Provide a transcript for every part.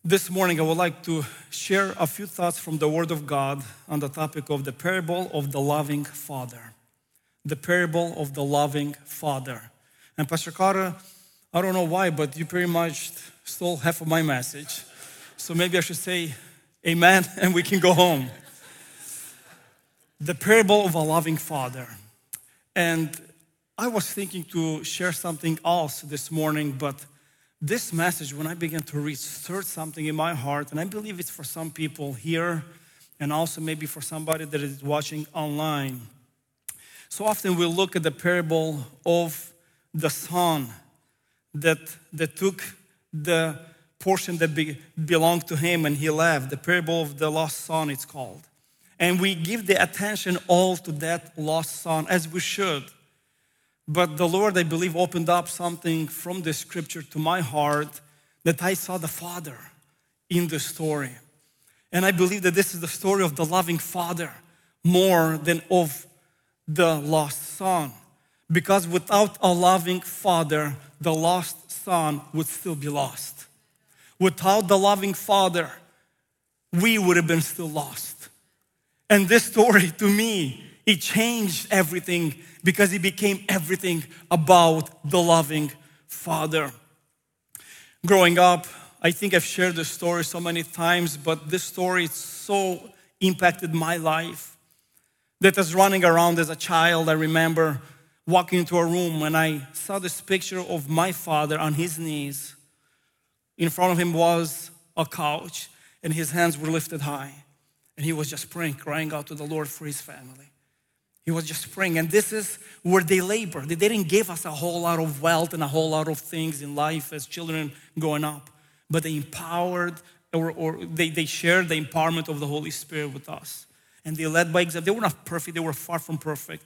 This morning, I would like to share a few thoughts from the Word of God on the topic of the parable of the loving Father. The parable of the loving Father. And Pastor Carter, I don't know why, but you pretty much stole half of my message. So maybe I should say amen and we can go home. The parable of a loving Father. And I was thinking to share something else this morning, but this message, when I began to read, stirred something in my heart, and I believe it's for some people here and also maybe for somebody that is watching online. So often we look at the parable of the son that took the portion that belonged to him and he left. The parable of the lost son, it's called. And we give the attention all to that lost son, as we should. But the Lord, I believe, opened up something from the scripture to my heart that I saw the Father in the story. And I believe that this is the story of the loving Father more than of the lost son. Because without a loving Father, the lost son would still be lost. Without the loving Father, we would have been still lost. And this story, to me, it changed everything because it became everything about the loving Father. Growing up, I think I've shared this story so many times, but this story so impacted my life that as running around as a child, I remember walking into a room and I saw this picture of my father on his knees. In front of him was a couch and his hands were lifted high. And he was just praying, crying out to the Lord for his family. He was just praying, and this is where they labor. They didn't give us a whole lot of wealth and a whole lot of things in life as children growing up, but they empowered or they shared the empowerment of the Holy Spirit with us. And they led by example. They were not perfect, they were far from perfect.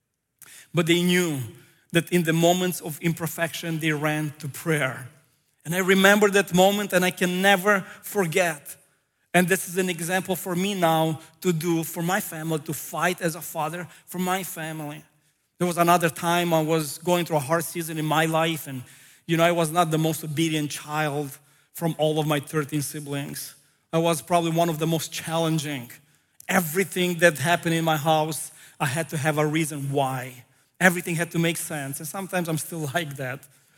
But they knew that in the moments of imperfection, they ran to prayer. And I remember that moment and I can never forget. And this is an example for me now to do for my family, to fight as a father for my family. There was another time I was going through a hard season in my life, and I was not the most obedient child from all of my 13 siblings. I was probably one of the most challenging. Everything that happened in my house, I had to have a reason why. Everything had to make sense, and sometimes I'm still like that.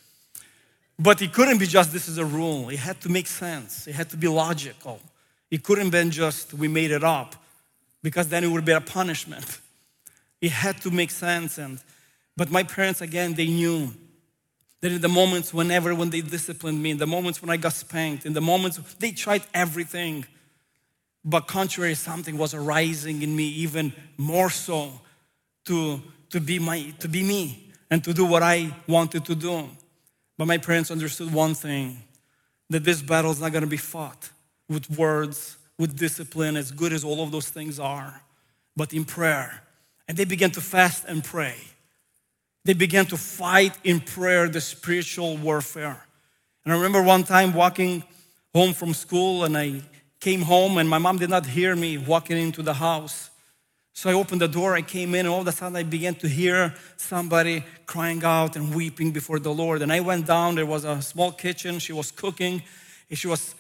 But it couldn't be just this is a rule. It had to make sense. It had to be logical. It couldn't be just we made it up, because then it would be a punishment. It had to make sense. But my parents, again, they knew that in the moments when they disciplined me, in the moments when I got spanked, in the moments they tried everything. But contrary, something was arising in me even more so to be me and to do what I wanted to do. But my parents understood one thing, that this battle is not going to be fought with words, with discipline, as good as all of those things are, but in prayer. And they began to fast and pray. They began to fight in prayer the spiritual warfare. And I remember one time walking home from school, and I came home and my mom did not hear me walking into the house. So I opened the door, I came in, and all of a sudden I began to hear somebody crying out and weeping before the Lord. And I went down, there was a small kitchen, she was cooking, and she was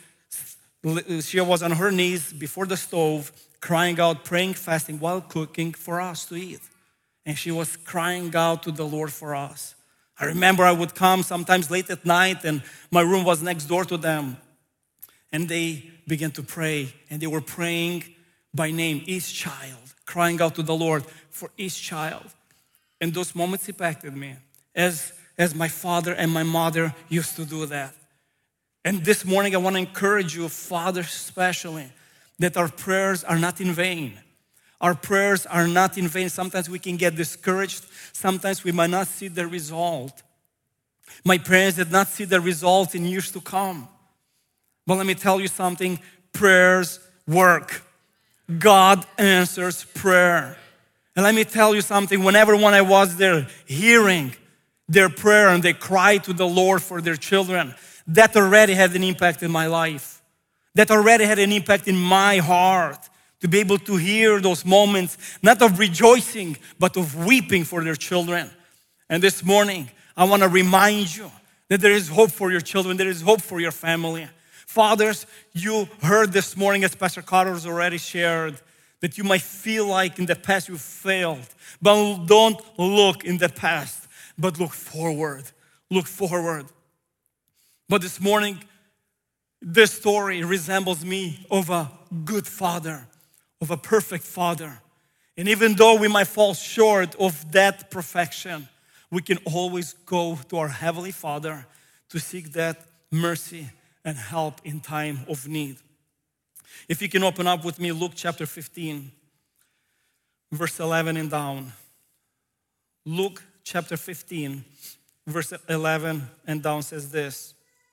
on her knees before the stove, crying out, praying, fasting, while cooking for us to eat. And she was crying out to the Lord for us. I remember I would come sometimes late at night, and my room was next door to them. And they began to pray, and they were praying by name, each child, crying out to the Lord for each child. And those moments impacted me, as my father and my mother used to do that. And this morning, I want to encourage you, fathers especially, that our prayers are not in vain. Our prayers are not in vain. Sometimes we can get discouraged. Sometimes we might not see the result. My parents did not see the result in years to come. But let me tell you something, prayers work. God answers prayer. And let me tell you something, when I was there hearing their prayer and they cried to the Lord for their children, that already had an impact in my life. That already had an impact in my heart to be able to hear those moments, not of rejoicing, but of weeping for their children. And this morning, I want to remind you that there is hope for your children, there is hope for your family. Fathers, you heard this morning, as Pastor Carlos already shared, that you might feel like in the past you failed. But don't look in the past, but look forward. Look forward. But this morning, this story resembles me of a good father, of a perfect father. And even though we might fall short of that perfection, we can always go to our Heavenly Father to seek that mercy and help in time of need. If you can open up with me Luke chapter 15, verse 11 and down. Luke chapter 15, verse 11 and down says this.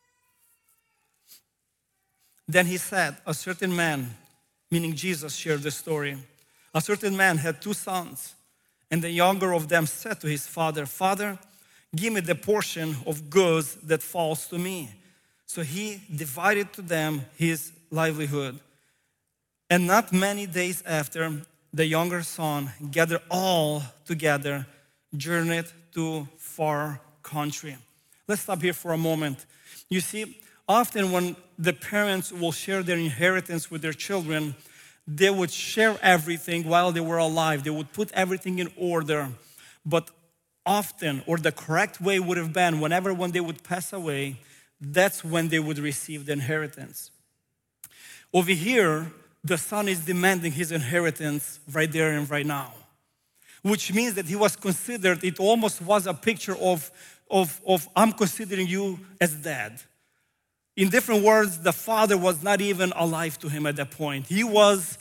Then he said, a certain man, meaning Jesus shared the story. A certain man had 2 sons, and the younger of them said to his father, Father, give me the portion of goods that falls to me. So he divided to them his livelihood. And not many days after, the younger son gathered all together, journeyed to far country. Let's stop here for a moment. You see, often when the parents will share their inheritance with their children, they would share everything while they were alive. They would put everything in order. But often, or the correct way would have been, when they would pass away, that's when they would receive the inheritance. Over here, the son is demanding his inheritance right there and right now. Which means that he was considered, it almost was a picture of I'm considering you as dead. In different words, the father was not even alive to him at that point. He was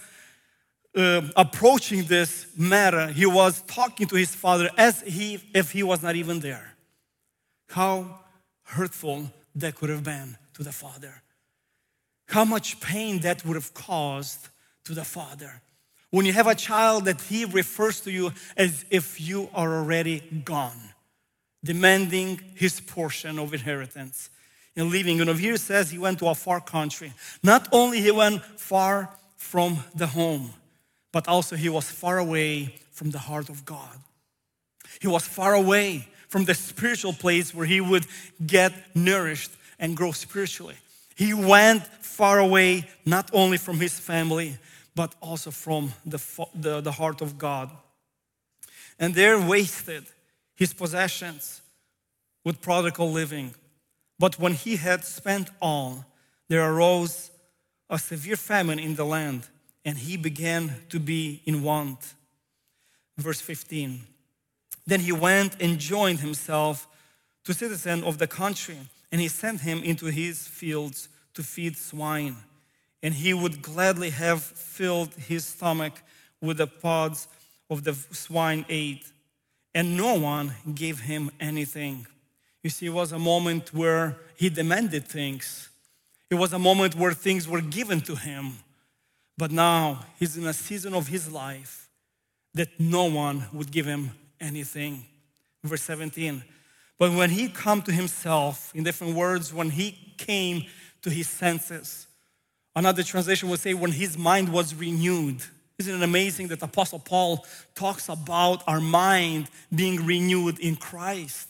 approaching this matter. He was talking to his father as if he was not even there. How hurtful that could have been to the father. How much pain that would have caused to the father. When you have a child that he refers to you as if you are already gone, demanding his portion of inheritance and leaving. And over here it says he went to a far country. Not only he went far from the home, but also he was far away from the heart of God. He was far away from the spiritual place where he would get nourished and grow spiritually. He went far away, not only from his family, but also from the heart of God. And there wasted his possessions with prodigal living. But when he had spent all, there arose a severe famine in the land, and he began to be in want. Verse 15. Then he went and joined himself to a citizen of the country, and he sent him into his fields to feed swine. And he would gladly have filled his stomach with the pods of the swine ate. And no one gave him anything. You see, it was a moment where he demanded things. It was a moment where things were given to him. But now he's in a season of his life that no one would give him anything. Verse 17. But when he come to himself, in different words, when he came to his senses, another translation would say when his mind was renewed. Isn't it amazing that Apostle Paul talks about our mind being renewed in Christ?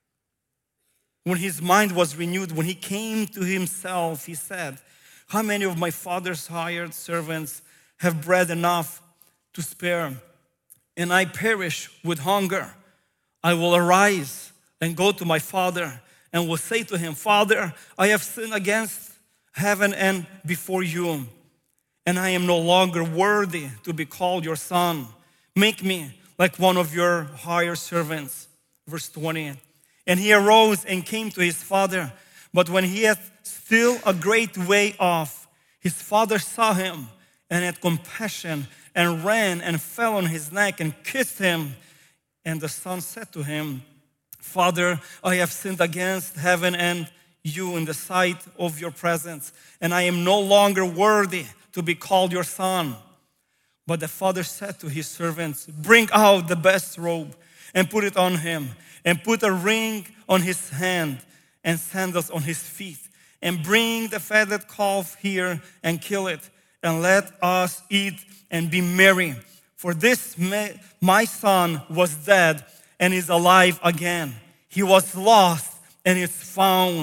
When his mind was renewed, when he came to himself, he said, how many of my father's hired servants have bread enough to spare, and I perish with hunger? I will arise and go to my father and will say to him, Father, I have sinned against heaven and before you, and I am no longer worthy to be called your son. Make me like one of your hired servants. Verse 20. And he arose and came to his father. But when he had still a great way off, his father saw him and had compassion and ran and fell on his neck and kissed him. And the son said to him, Father, I have sinned against heaven and you in the sight of your presence, and I am no longer worthy to be called your son. But the father said to his servants, bring out the best robe and put it on him, and put a ring on his hand and sandals on his feet, and bring the fatted calf here and kill it, and let us eat and be merry. For this my son was dead and is alive again. He was lost and is found.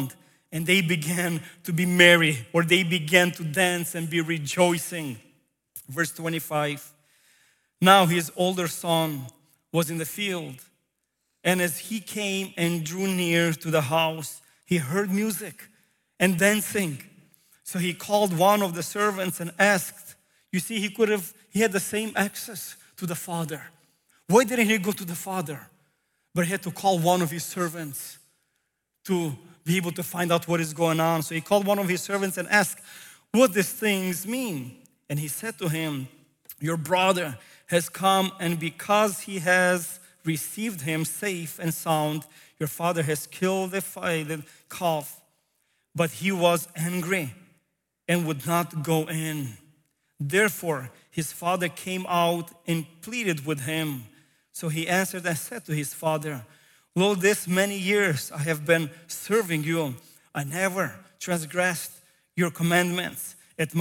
and they began to be merry, or they began to dance and be rejoicing. Verse 25. Now his older son was in the field, and as he came and drew near to the house, he heard music and dancing. So he called one of the servants and asked. You see, he had the same access to the father. Why didn't he go to the father? But he had to call one of his servants to be able to find out what is going on. So he called one of his servants and asked what these things mean. And he said to him, your brother has come, and because he has received him safe and sound, your father has killed the calf. But he was angry and would not go in. Therefore, his father came out and pleaded with him. So he answered and said to his father, lo, this many years I have been serving you. I never transgressed your commandments at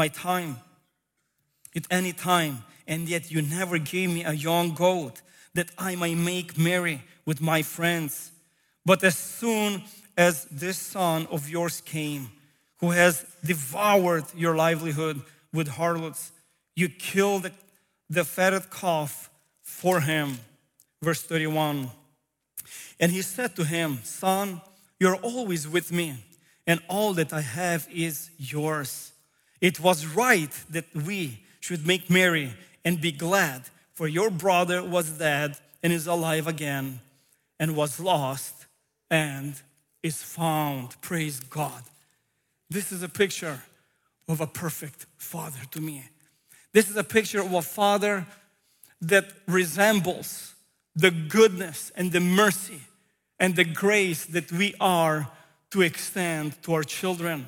any time, and yet you never gave me a young goat that I might make merry with my friends. But as soon as this son of yours came, who has devoured your livelihood with harlots, you killed the fatted calf for him. Verse 31. And he said to him, son, you're always with me, and all that I have is yours. It was right that we should make merry and be glad, for your brother was dead and is alive again, and was lost and is found. Praise God. This is a picture of a perfect father to me. This is a picture of a father that resembles the goodness and the mercy and the grace that we are to extend to our children.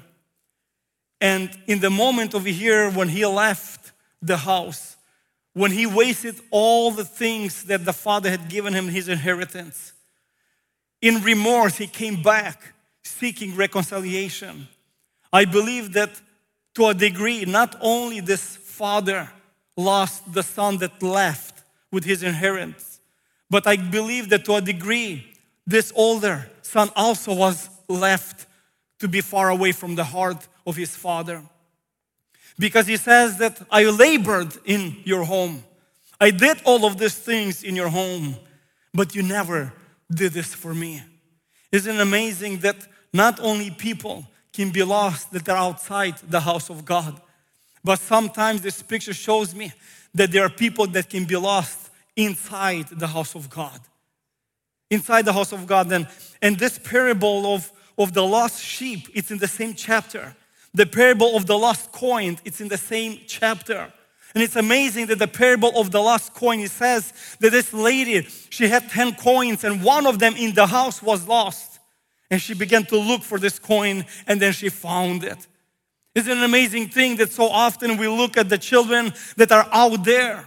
And in the moment over here when he left the house, when he wasted all the things that the father had given him his inheritance, in remorse he came back seeking reconciliation. I believe that to a degree, not only this father lost the son that left with his inheritance, but I believe that to a degree, this older son also was left to be far away from the heart of his father. Because he says that I labored in your home. I did all of these things in your home, but you never did this for me. Isn't it amazing that not only people can be lost that are outside the house of God, but sometimes this picture shows me that there are people that can be lost inside the house of God. Inside the house of God. And this parable of the lost sheep, it's in the same chapter. The parable of the lost coin, it's in the same chapter. And it's amazing that the parable of the lost coin, it says that this lady, she had 10 coins and one of them in the house was lost. And she began to look for this coin and then she found it. It's an amazing thing that so often we look at the children that are out there.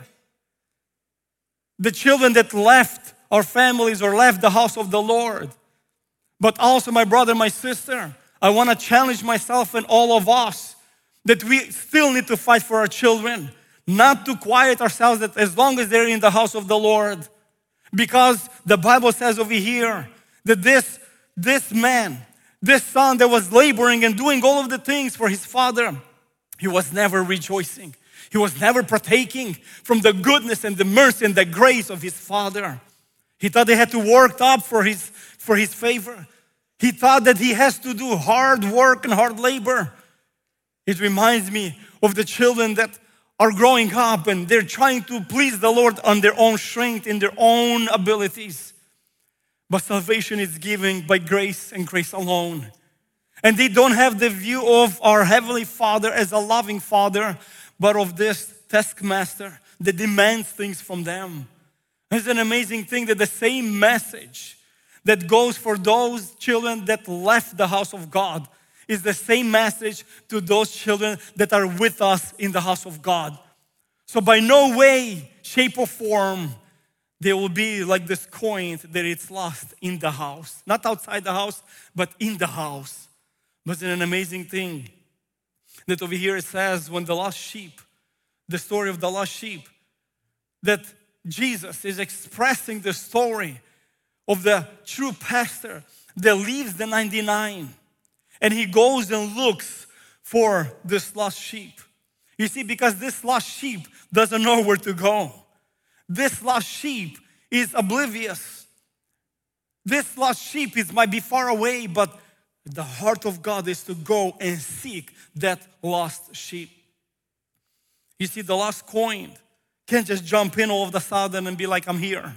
The children that left our families or left the house of the Lord. But also, my brother, my sister, I want to challenge myself and all of us that we still need to fight for our children. Not to quiet ourselves that as long as they're in the house of the Lord. Because the Bible says over here that this man, this son that was laboring and doing all of the things for his father, he was never rejoicing. He was never partaking from the goodness and the mercy and the grace of his father. He thought he had to work up for his favor. He thought that he has to do hard work and hard labor. It reminds me of the children that are growing up and they're trying to please the Lord on their own strength, in their own abilities. But salvation is given by grace and grace alone. And they don't have the view of our Heavenly Father as a loving Father, but of this taskmaster that demands things from them. It's an amazing thing that the same message that goes for those children that left the house of God is the same message to those children that are with us in the house of God. So by no way, shape or form, they will be like this coin that it's lost in the house. Not outside the house, but in the house. But it's an amazing thing that over here it says when the lost sheep, the story of the lost sheep, that Jesus is expressing the story of the true pastor that leaves the 99 and he goes and looks for this lost sheep. You see, because this lost sheep doesn't know where to go. This lost sheep is oblivious. This lost sheep might be far away, but the heart of God is to go and seek that lost sheep. You see, the lost coin can't just jump in all of a sudden and be like, I'm here.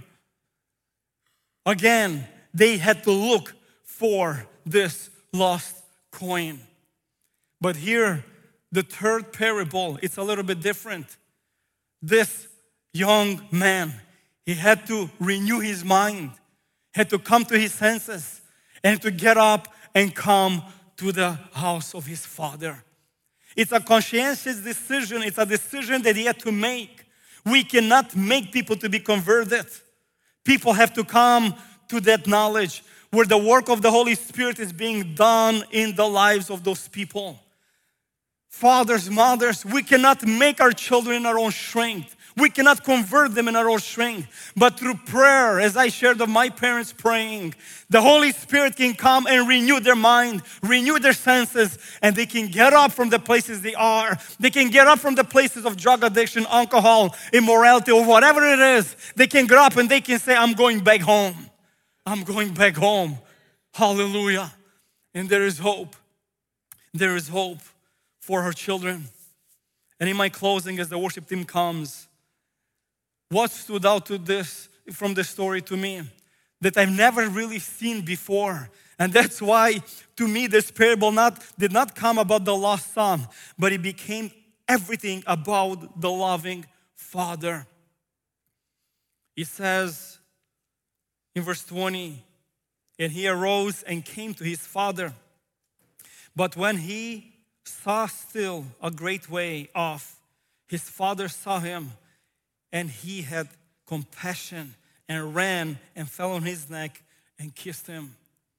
Again, they had to look for this lost coin. But here, the third parable, it's a little bit different. This young man, he had to renew his mind, had to come to his senses, and to get up and come to the house of his father. It's a conscientious decision. It's a decision that he had to make. We cannot make people to be converted. People have to come to that knowledge where the work of the Holy Spirit is being done in the lives of those people. Fathers, mothers, we cannot make our children in our own strength. We cannot convert them in our own strength. But through prayer, as I shared of my parents praying, the Holy Spirit can come and renew their mind, renew their senses, and they can get up from the places they are. They can get up from the places of drug addiction, alcohol, immorality, or whatever it is. They can get up and they can say, I'm going back home. I'm going back home. Hallelujah. And there is hope. There is hope for her children. And in my closing, as the worship team comes, what stood out from this story to me that I've never really seen before, and that's why to me this parable did not come about the lost son, but it became everything about the loving Father. He says in verse 20, and he arose and came to his father, but when he saw still a great way off, his father saw him, and he had compassion and ran and fell on his neck and kissed him.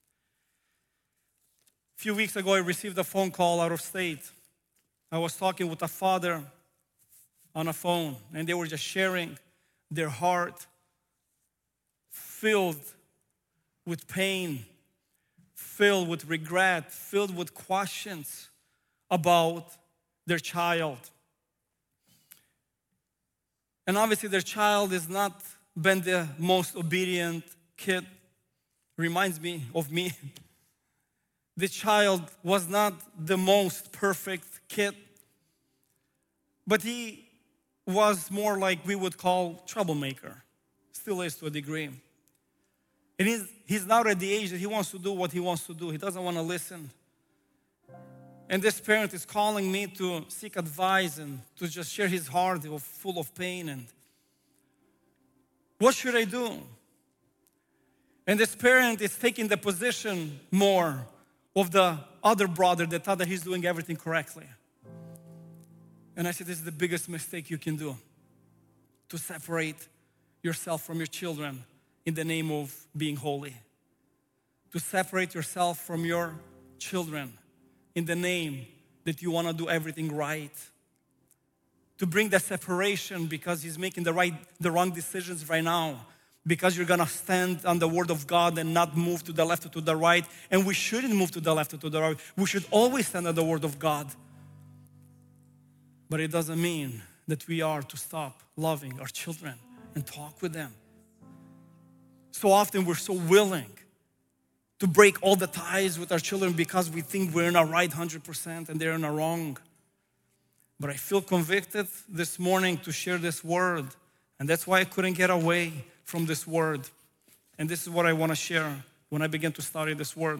A few weeks ago, I received a phone call out of state. I was talking with a father on a phone, and they were just sharing their heart filled with pain, filled with regret, filled with questions about their child. And obviously their child has not been the most obedient kid. Reminds me of me. The child was not the most perfect kid, but he was more like we would call troublemaker. Still is to a degree. And he's now at the age that he wants to do what he wants to do. He doesn't want to listen. And this parent is calling me to seek advice and to just share his heart full of pain. And what should I do? And this parent is taking the position more of the other brother that thought that he's doing everything correctly. And I said, this is the biggest mistake you can do, to separate yourself from your children in the name of being holy. To separate yourself from your children in the name that you want to do everything right. To bring that separation because he's making the wrong decisions right now. Because you're going to stand on the word of God and not move to the left or to the right. And we shouldn't move to the left or to the right. We should always stand on the word of God. But it doesn't mean that we are to stop loving our children and talk with them. So often we're so willing to break all the ties with our children because we think we're in a right 100% and they're in a wrong. But I feel convicted this morning to share this word. And that's why I couldn't get away from this word. And this is what I want to share when I begin to study this word.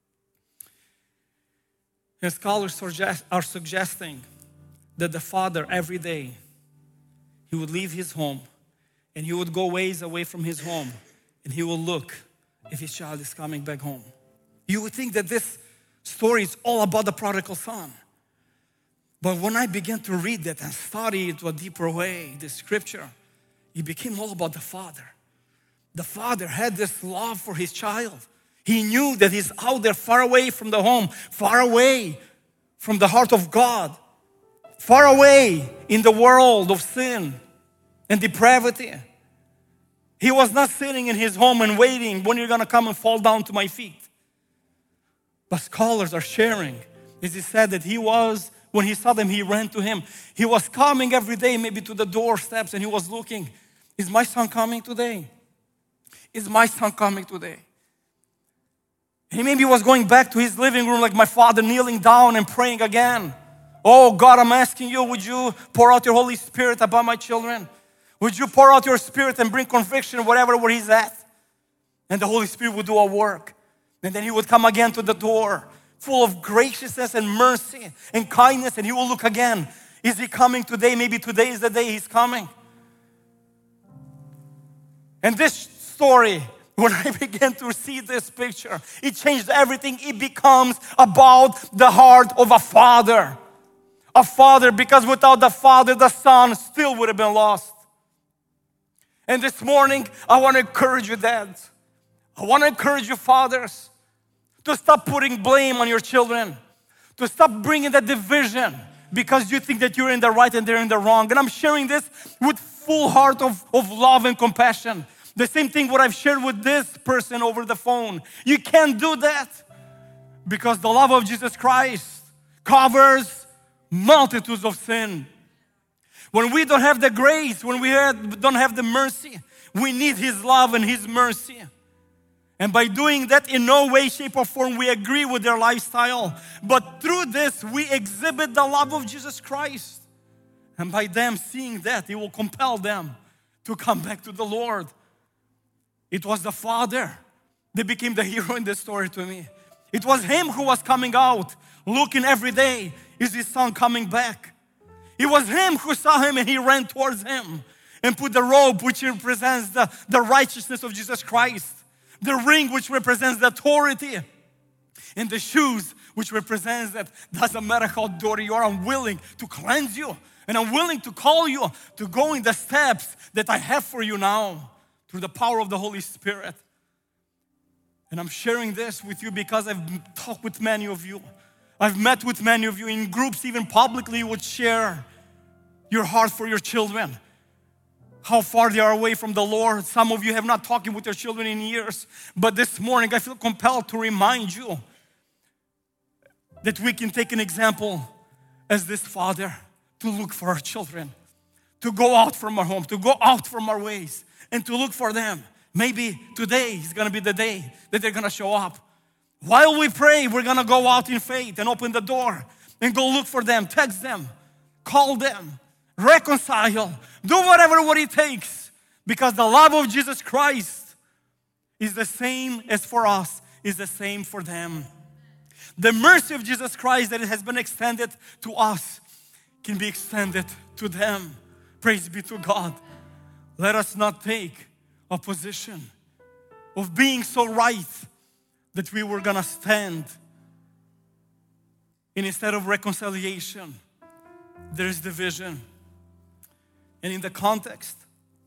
And scholars are suggesting that the father every day, he would leave his home and he would go ways away from his home and he will look if his child is coming back home. You would think that this story is all about the prodigal son. But when I began to read that and study it to a deeper way, the scripture, it became all about the father. The father had this love for his child. He knew that he's out there far away from the home, far away from the heart of God, far away in the world of sin and depravity. He was not sitting in his home and waiting when you're going to come and fall down to my feet. But scholars are sharing, as he said that when he saw them, he ran to him. He was coming every day, maybe to the doorsteps, and he was looking, is my son coming today? Is my son coming today? He maybe was going back to his living room like my father, kneeling down and praying again. Oh God, I'm asking you, would you pour out your Holy Spirit upon my children? Would you pour out your Spirit and bring conviction where he's at? And the Holy Spirit would do a work. And then he would come again to the door, full of graciousness and mercy and kindness, and he will look again. Is he coming today? Maybe today is the day he's coming. And this story, when I began to see this picture, it changed everything. It becomes about the heart of a father. A father, because without the father, the son still would have been lost. And this morning, I want to encourage you, dads. I want to encourage you, fathers, to stop putting blame on your children, to stop bringing that division because you think that you're in the right and they're in the wrong. And I'm sharing this with full heart of love and compassion. The same thing what I've shared with this person over the phone. You can't do that because the love of Jesus Christ covers multitudes of sin. When we don't have the grace, when we don't have the mercy, we need His love and His mercy. And by doing that, in no way, shape, or form, we agree with their lifestyle. But through this, we exhibit the love of Jesus Christ. And by them seeing that, it will compel them to come back to the Lord. It was the father that became the hero in this story to me. It was him who was coming out, looking every day, is his son coming back? It was him who saw him and he ran towards him and put the robe which represents the righteousness of Jesus Christ, the ring which represents the authority, and the shoes which represents that doesn't matter how dirty you are, I'm willing to cleanse you and I'm willing to call you to go in the steps that I have for you now through the power of the Holy Spirit. And I'm sharing this with you because I've talked with many of you. I've met with many of you in groups, even publicly, would share your heart for your children, how far they are away from the Lord. Some of you have not talked with your children in years, but this morning I feel compelled to remind you that we can take an example as this father to look for our children, to go out from our home, to go out from our ways, and to look for them. Maybe today is going to be the day that they're going to show up. While we pray, we're going to go out in faith and open the door and go look for them, text them, call them, reconcile, do what it takes, because the love of Jesus Christ is the same as for us, is the same for them. The mercy of Jesus Christ that has been extended to us can be extended to them. Praise be to God. Let us not take a position of being so right that we were gonna stand. And instead of reconciliation, there is division. And in the context,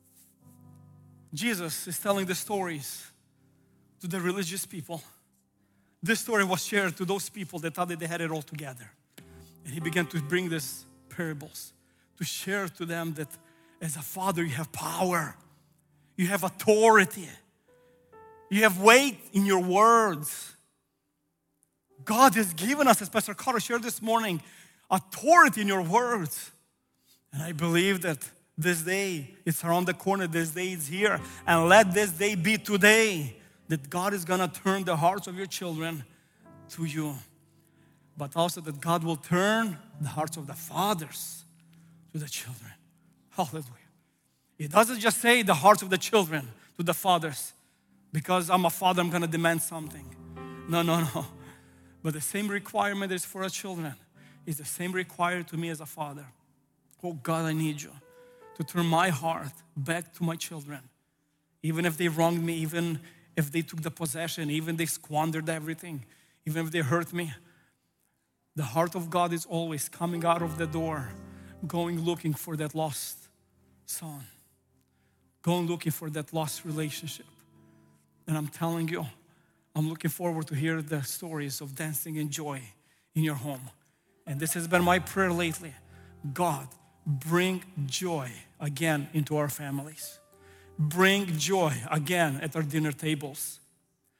Jesus is telling the stories to the religious people. This story was shared to those people that thought that they had it all together. And He began to bring these parables to share to them that as a father you have power, you have authority, you have weight in your words. God has given us, as Pastor Carter shared this morning, authority in your words. And I believe that this day, it's around the corner, this day is here. And let this day be today that God is going to turn the hearts of your children to you. But also that God will turn the hearts of the fathers to the children. Hallelujah. It doesn't just say the hearts of the children to the fathers. Because I'm a father, I'm going to demand something. No. But the same requirement is for our children. Is the same required to me as a father. Oh God, I need you to turn my heart back to my children. Even if they wronged me, even if they took the possession, even if they squandered everything, even if they hurt me. The heart of God is always coming out of the door, going looking for that lost son. Going looking for that lost relationship. And I'm telling you, I'm looking forward to hear the stories of dancing and joy in your home. And this has been my prayer lately. God, bring joy again into our families. Bring joy again at our dinner tables.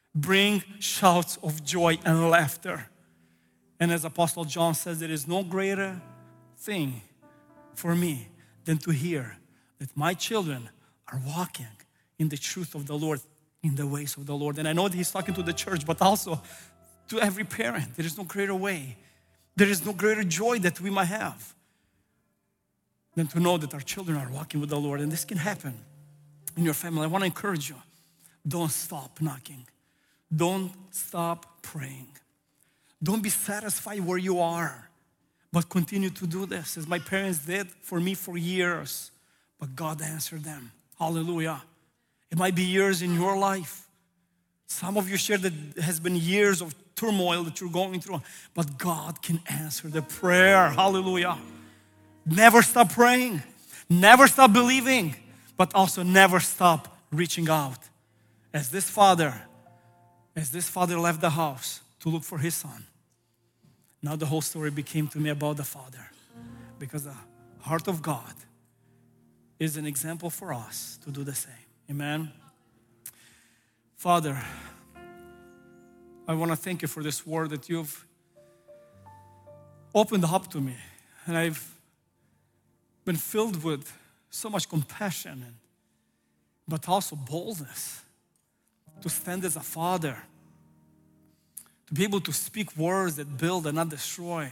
bring shouts of joy and laughter. And as Apostle John says, there is no greater thing for me than to hear that my children are walking in the truth of the Lord, in the ways of the Lord. And I know that he's talking to the church, but also to every parent. There is no greater way. There is no greater joy that we might have than to know that our children are walking with the Lord. And this can happen in your family. I want to encourage you. Don't stop knocking. Don't stop praying. Don't be satisfied where you are, but continue to do this as my parents did for me for years. But God answered them. Hallelujah. It might be years in your life. Some of you shared that it has been years of turmoil that you're going through, but God can answer the prayer. Hallelujah. Never stop praying. Never stop believing, but also never stop reaching out. As this father left the house to look for his son, now the whole story became to me about the father, because the heart of God is an example for us to do the same. Amen. Father, I want to thank you for this word that you've opened up to me, and I've been filled with so much compassion, but also boldness to stand as a father, to be able to speak words that build and not destroy.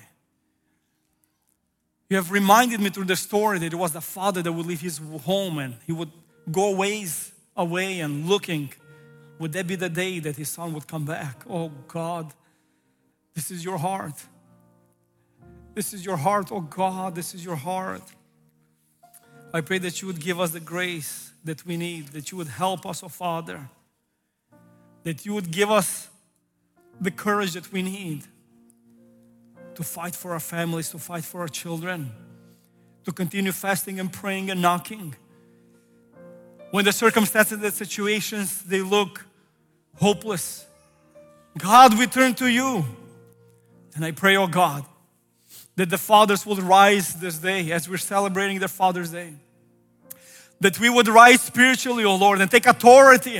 You have reminded me through the story that it was the father that would leave his home and he would go ways away and looking, would that be the day that his son would come back? Oh God, this is your heart. This is your heart, oh God, this is your heart. I pray that you would give us the grace that we need, that you would help us, oh Father, that you would give us the courage that we need to fight for our families, to fight for our children, to continue fasting and praying and knocking. When the circumstances, the situations, they look hopeless, God, we turn to you. And I pray, oh God, that the fathers will rise this day as we're celebrating their Father's Day. That we would rise spiritually, oh Lord, and take authority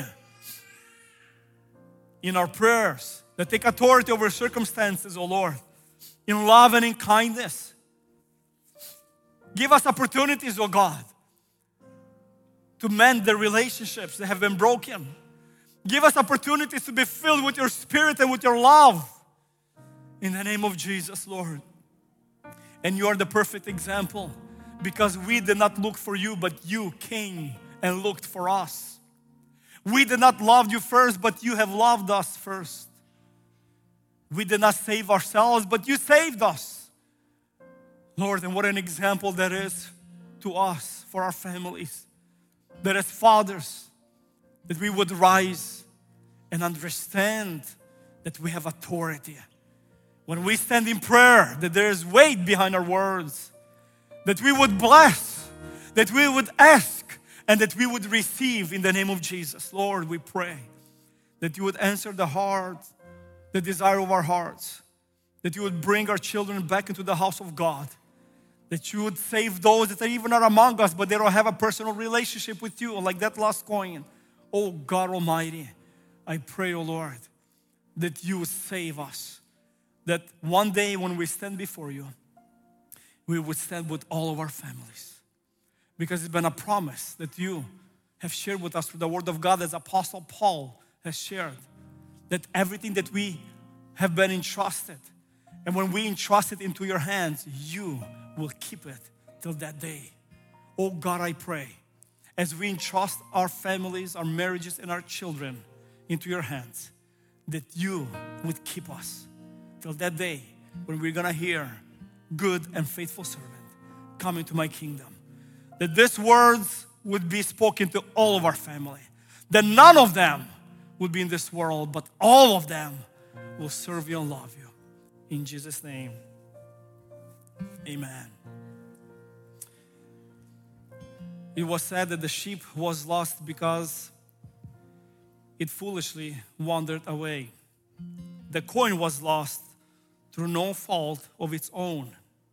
in our prayers. That take authority over circumstances, oh Lord, in love and in kindness. Give us opportunities, oh God, to mend the relationships that have been broken. Give us opportunities to be filled with your Spirit and with your love. In the name of Jesus, Lord. And you are the perfect example, because we did not look for you, but you came and looked for us. We did not love you first, but you have loved us first. We did not save ourselves, but you saved us. Lord, and what an example that is to us, for our families. That as fathers, that we would rise and understand that we have authority. When we stand in prayer, that there is weight behind our words. That we would bless, that we would ask, and that we would receive in the name of Jesus. Lord, we pray that you would answer the heart, the desire of our hearts. That you would bring our children back into the house of God. That you would save those that are even not among us, but they don't have a personal relationship with you, like that lost coin. Oh God Almighty, I pray, oh Lord, that you would save us. That one day when we stand before you, we would stand with all of our families. Because it's been a promise that you have shared with us through the Word of God, as Apostle Paul has shared. That everything that we have been entrusted, and when we entrust it into your hands, you will keep it till that day. Oh God, I pray, as we entrust our families, our marriages, and our children into your hands, that you would keep us till that day when we're gonna hear, good and faithful servant, come into my kingdom. That these words would be spoken to all of our family. That none of them would be in this world, but all of them will serve you and love you. In Jesus' name, amen. It was said that the sheep was lost because it foolishly wandered away. The coin was lost through no fault of its own.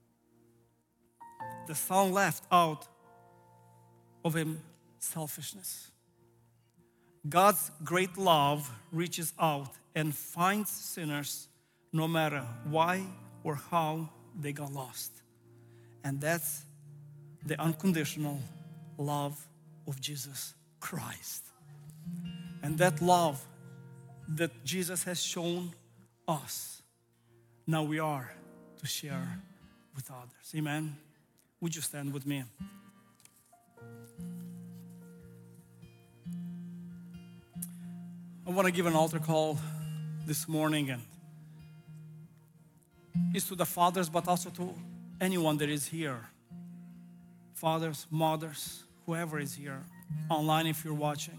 The son left out of him selfishness. God's great love reaches out and finds sinners no matter why or how they got lost. And that's the unconditional love of Jesus Christ. And that love that Jesus has shown us, now we are to share with others. Amen. Would you stand with me? I want to give an altar call this morning, and it's to the fathers, but also to anyone that is here. Fathers, mothers, whoever is here, online if you're watching.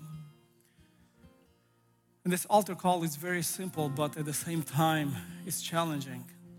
And this altar call is very simple, but at the same time, it's challenging.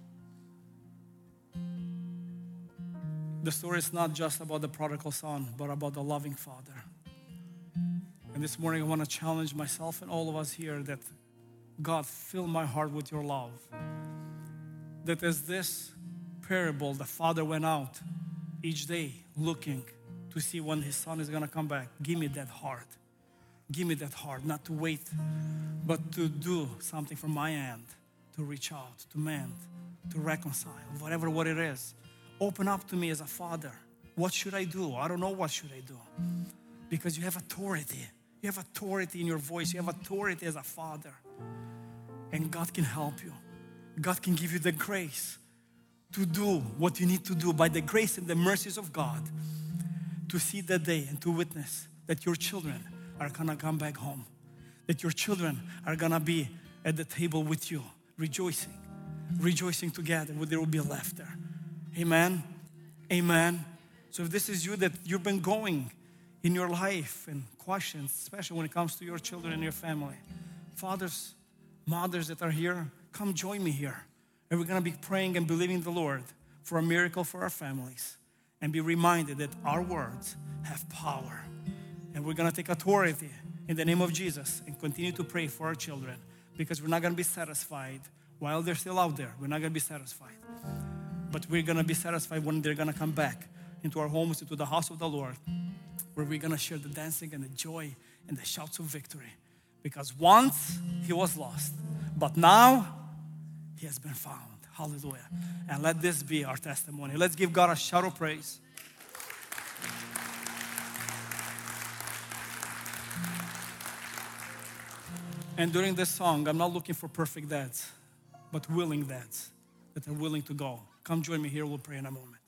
The story is not just about the prodigal son, but about the loving father. And this morning, I want to challenge myself and all of us here that God, fill my heart with your love. That as this parable, the father went out each day looking to see when his son is going to come back. Give me that heart. Give me that heart, not to wait, but to do something from my end, to reach out, to mend, to reconcile, whatever what it is. Open up to me as a father. What should I do? I don't know what should I do. Because you have authority. You have authority in your voice. You have authority as a father. And God can help you. God can give you the grace to do what you need to do by the grace and the mercies of God, to see that day and to witness that your children are going to come back home, that your children are going to be at the table with you, rejoicing together, where there will be laughter. Amen. Amen. So if this is you, that you've been going in your life and questions, especially when it comes to your children and your family, fathers, mothers that are here, come join me here. And we're going to be praying and believing the Lord for a miracle for our families, and be reminded that our words have power. And we're going to take authority in the name of Jesus and continue to pray for our children, because we're not going to be satisfied while they're still out there. We're not going to be satisfied. But we're going to be satisfied when they're going to come back into our homes, into the house of the Lord, where we're going to share the dancing and the joy and the shouts of victory. Because once he was lost, but now he has been found. Hallelujah. And let this be our testimony. Let's give God a shout of praise. And during this song, I'm not looking for perfect dads, but willing dads that are willing to go. Come join me here. We'll pray in a moment.